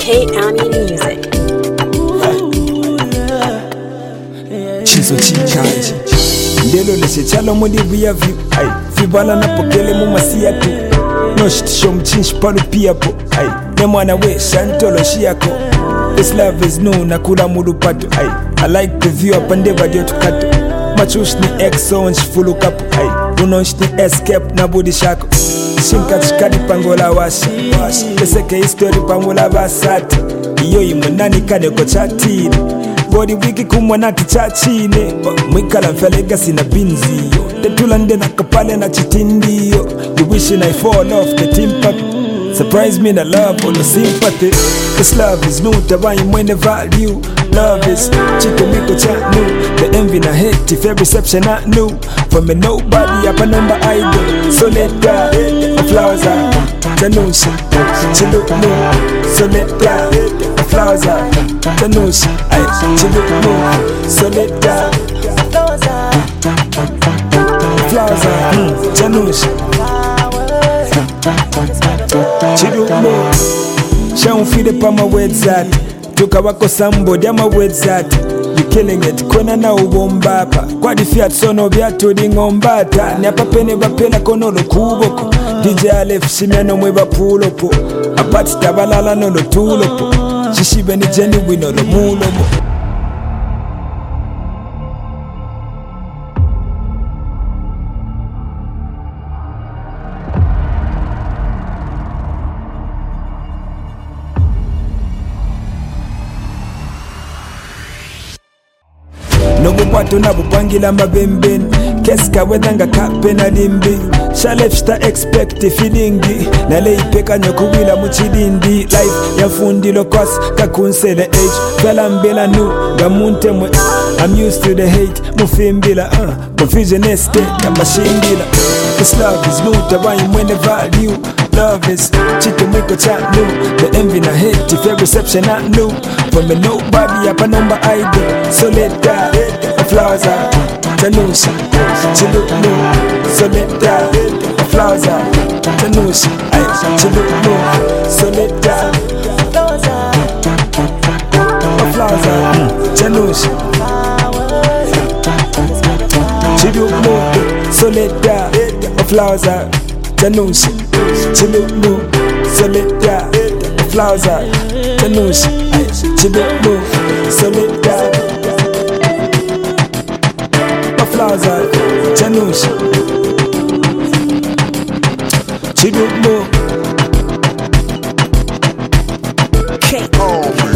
K Ami Music. Chizo chichaji Ndelo lese chalo mwndi via view Ay, fibala na pokele mumasia tu No shit show mchinshi palu pia po Ay, ne mwana we shantolo shiyako This love is new na kula mudu pato Ay, I like the view apande vadio tukato Machush ni exo nshifulu kapo Ay, unonsh ni escape na budi shako Shinka chikadi pangola washa Peseke history pangola basati Iyo imunani kane ko chatiri Body wiki kumwana tichachine Mwikala mfelega sina binziyo Tetulande na kapale na chitindiyo You wishing I fall off the team papi Surprise me na love or no sympathy This love is new, tabai mwene value Love is chiko miko chanu The envy na hate if every reception not new From a nobody up a number idol So let God, the flowers are Tanusha, chilu no So let God, the flowers are Tanusha, chilu no So let God, the flowers are Tanusha chilu no Shall feed up on my words that Toka wako somebody ama words that You killing it, kona na ubombapa Kwa di fiat sono biatu di ngombata Ni apapene vapena kono lo kuboko DJ Alef shimeno mweba pulo po Apati tabalala no lo tulo po Shishibe ni jeni wino lo mulo mo Nobukwatu na bupangila mabemben Keska wedanga kape na limbi Shalef shita expect feelingi Nale ipeka nyokuwila muchidindi Life ya fundi lokos kakunsele age Fela mbela nu gamunte mwe I'm used to the hate mufimbila Confusion estate ya mashindila This love is new tabai mwene value Love is chicken miko chanu The envy na hate if your reception not new From a nobody up a number idol So let God, the flowers are Tanusha, chilu no So let God, the flowers are Tanusha, chilu no So let God, the flowers are Tanusha chilu no So let God, the flowers are Tanusha chilu no So let God, the flowers are Tanusha chilu no So let God flowers are Tanusha chidu mo K.